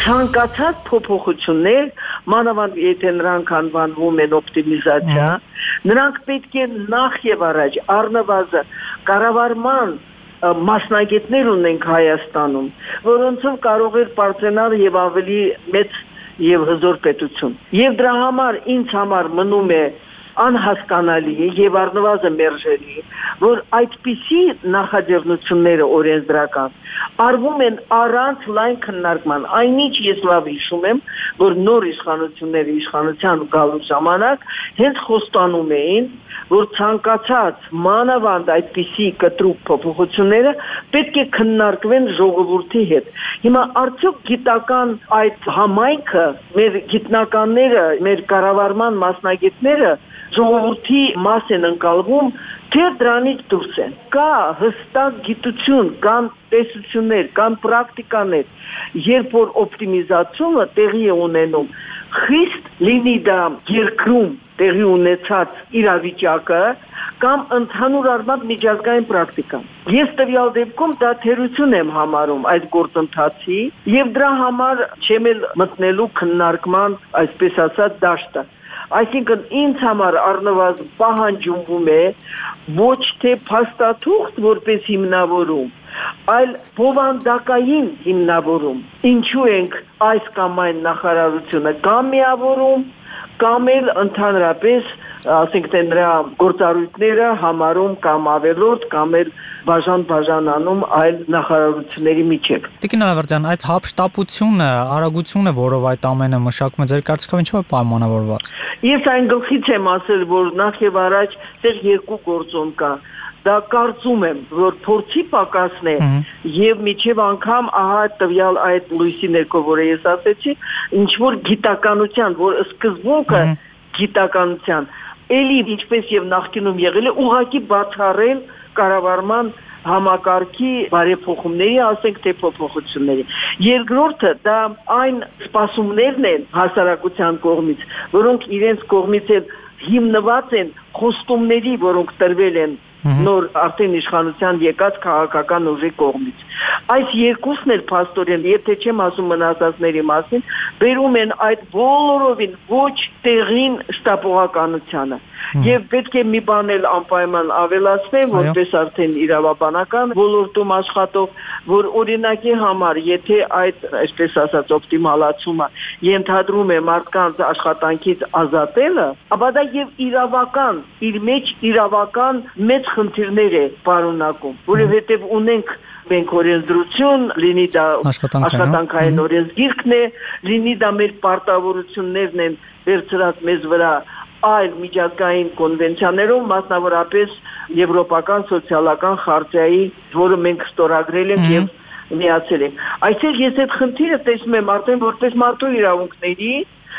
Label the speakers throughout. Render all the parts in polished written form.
Speaker 1: ցանկացած փոփոխություններ, մանավանդ եթե նրանք անվանվում են օպտիմիզացիա, նրանք պետք է նախ եւ առաջ առնվազն կառավարման մասնագետներ ունենք Հայաստանում, որոնցով կարող էր բարձրանալ եւ ավելի մեծ եւ հզոր պետություն։ Եվ դրա համար ինձ համար մնում է անհասկանալի եւ առնվազն մերժելի, որ այդպիսի նախաձեռնությունները օրենսդրական արվում են առանց լայն քննարկման։ Այնինչ ես լավ հիշում եմ, որ նոր իշխանությունները իշխանության գալու ժամանակ հենց խոստանում էին, որ ցանկացած մանավանդ այդպիսի կտրուկ փոփոխությունները պետք է քննարկվեն ժողովրդի հետ։ Հիմա արդյոք գիտական այդ համայնքը, մեր գիտնականները, մեր կառավարման մասնագետները ժողովրդի մաս են ընկալվում, թե դրանից դուրս են։ Կա հստակ գիտություն, կան տեսություններ, կան պրակտիկաներ, երբ որ օպտիմիզացումը տեղի է ունենում, խիստ լինի դա երկրում տեղի ունեցած իրավիճակը կամ ընդհանուր առմամբ միջազգային պրակտիկան։ Ես տվյալ դեպքում դա թերություն եմ համարում այդ գործընթացի եւ դրա համար չեմ էլ մտնելու քննարկման, այսպես ասած, դաշտը։ Այսինքն ինձ համար առնվազն պահանջվում է ոչ թե փաստաթուղթ որպես հիմնավորում, այլ բովանդակային հիմնավորում։ Ինչու ենք այս կամ այն նախարարությունը կամ միավորում, կամ էլ ընդհանրապես, ասենք թե նրա գործառույթները համարում կամ ավելորդ, կամ էլ բաժանանում այլ նախարարությունների միջև։
Speaker 2: Տիկին Ալավերդյան, այդ հապշտապությունը, արագությունը, որով այդ ամենը մշակում է, ձեր կարծիքով ինչով է պայմանավորված։
Speaker 1: Ես այն գլխից եմ ասել, որ նախ եւ առաջ դեռ երկու գործոն կա։ Դա կարծում եմ, որ փորձի պակասն է եւ միջև անգամ ահա տվյալ այդ լույսի ներքո, որը ես ասեցի, ինչ որ գիտականության, որ սկզբունքը գիտականության, էլի ինչպես եւ նախկինում եղել է, ուղղակի բացառել կառավարման համակարգի բարեփոխումների, ասենք թե փոփոխությունների։ Երկրորդը դա այն սպասումներն են հասարակության կողմից, որոնք իրենց կողմից էլ հիմնված են խոստումների, որոնք տրվել են նոր արդեն իշխանության եկած քաղաքական ուժի կողմից։ Այս երկուսն էլ փաստորեն, եթե չեմ ասում մնացածների մասին, բերում են այդ բոլորովին ոչ տեղին շտապողականությանը։ Եվ պետք է մի բան էլ անպայման ավելացնեմ, որպես արդեն իրավաբանական ոլորտում աշխատող, որ օրինակի համար, եթե այդ, այսպես ասած, օպտիմալացումը ենթադրում է մարդկանց աշխատանքից ազատելը, ապա դա եւ իրավական, իր մեջ իրավական մեծ խնդիրներ է պարունակում, որովհետեւ ունենք մենք օրենսդրություն, լինի դա աշխատանքային օրենսգիրքն է, լինի դա մեր պարտավորություններն են վերցրած մեզ վրա այլ միջազգային կոնվենցիաներով, մասնավորապես Եվրոպական սոցիալական խարտիայի, որը մենք ստորագրել ենք եւ միացել ենք։ Այսինքն ես այդ խնդիրը տեսնում եմ արդեն որպես մարդու իրավունքների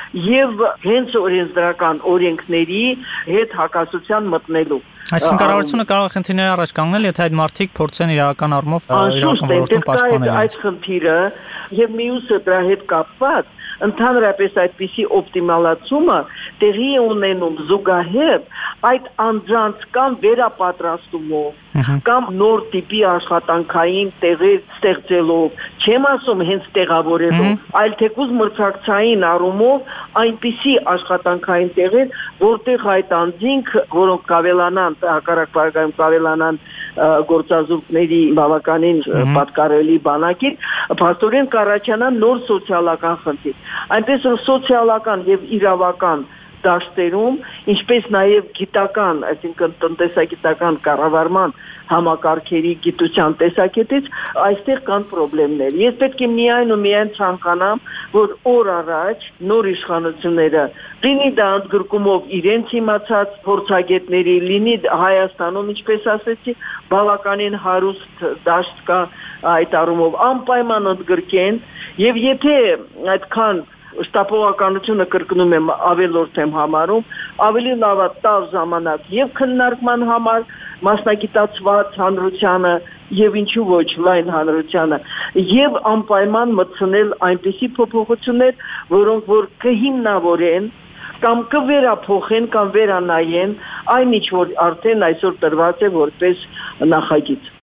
Speaker 1: եւ հենց օրենսդրական օրենքների հետ հակասության մտնելու։
Speaker 2: Այսինքն կառավարությունը կարող է խնդիրներ առաջ կանգնել, եթե այդ մարդիկ փորձեն իրական առումով իրական ոլորտում պաշտպանել
Speaker 1: այդ խնդիրը եւ մյուսը դրա հետ կապված ընդհանրապես այդպիսի օպտիմալացումը տեղի է ունենում զուգահեռ այդ անձանց կամ վերապատրաստումով կամ նոր տիպի աշխատանքային տեղեր ստեղծելով, չեմ ասում հենց տեղավորելով, այլ թեկուզ մրցակցային առումով այնպիսի աշխատանքային տեղեր, որտեղ այդ անձինք, որոնք կավելանան, հակառակ բարգայում կավելանան գործազուրկների բավականին պատկառելի բանակից, փաստորեն կառաջանա նոր սոցիալական խնդիր։ Այնպես որ սոցիալական եւ իրավական դաշտերում, ինչպես նաև գիտական, այսինքն տնտեսագիտական կառավարման համակարգերի գիտության տեսակետից այստեղ կան խնդիրներ։ Ես պետք է միայն ու միայն ցանկանամ, որ օր առաջ նոր իշխանությունները լինի դա ընդգրկումով իրենց իմացած փորձագետների, լինի Հայաստանում, ինչպես ասեցի, բավականին հարուստ դաշտ կա այդ առումով անպայման ընդգրկեն, եւ եթե այդքան շտապողականությունը կրկնում եմ ավելորդ եմ համարում, ավելի լավ է տալ ժամանակ եւ քննարկման համար մասնագիտացված հանրությանը եւ ինչու ոչ լայն հանրությանը եւ անպայման մտցնել այնպիսի փոփոխություններ, որոնք որ կհիմնավորեն կամ կվերափոխեն կամ վերանայեն այն ինչ որ արդեն այսօր տրված է որպես նախագիծ։